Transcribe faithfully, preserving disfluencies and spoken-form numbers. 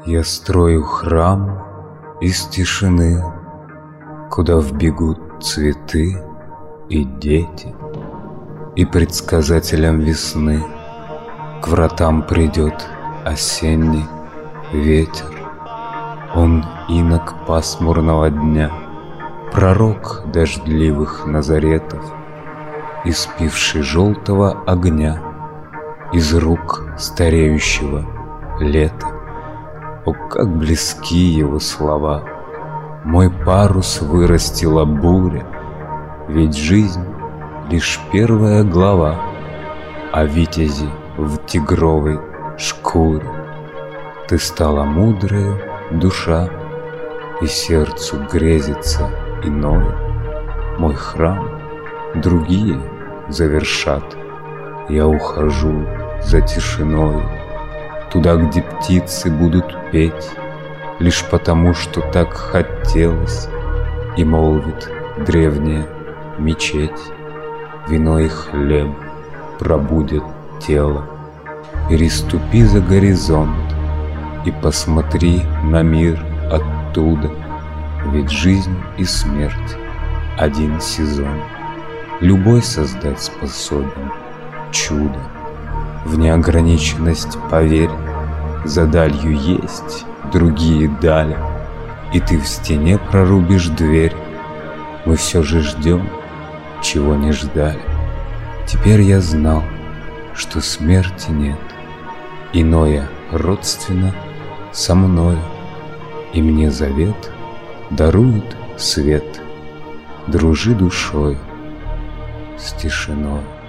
Я строю храм из тишины, куда вбегут цветы и дети, и предсказателям весны к вратам придет осенний ветер. Он инок пасмурного дня, пророк дождливых назаретов, испивший желтого огня из рук стареющего лета. О, как близки его слова! Мой парус вырастила буря, ведь жизнь — лишь первая глава о витязи в тигровой шкуре. Ты стала мудрая душа, и сердцу грезится иное. Мой храм другие завершат. Я ухожу за тишиною, туда, где птицы будут петь, лишь потому, что так хотелось, и молвит древняя мечеть. Вино и хлеб пробудят тело. Переступи за горизонт и посмотри на мир оттуда, ведь жизнь и смерть — один сезон. Любой создать способен чудо. В неограниченность поверь, за далью есть другие дали, и ты в стене прорубишь дверь. Мы все же ждем, чего не ждали. Теперь я знал, что смерти нет. Иное родственно со мною, и мне завет дарует свет. Дружи душой с тишиной.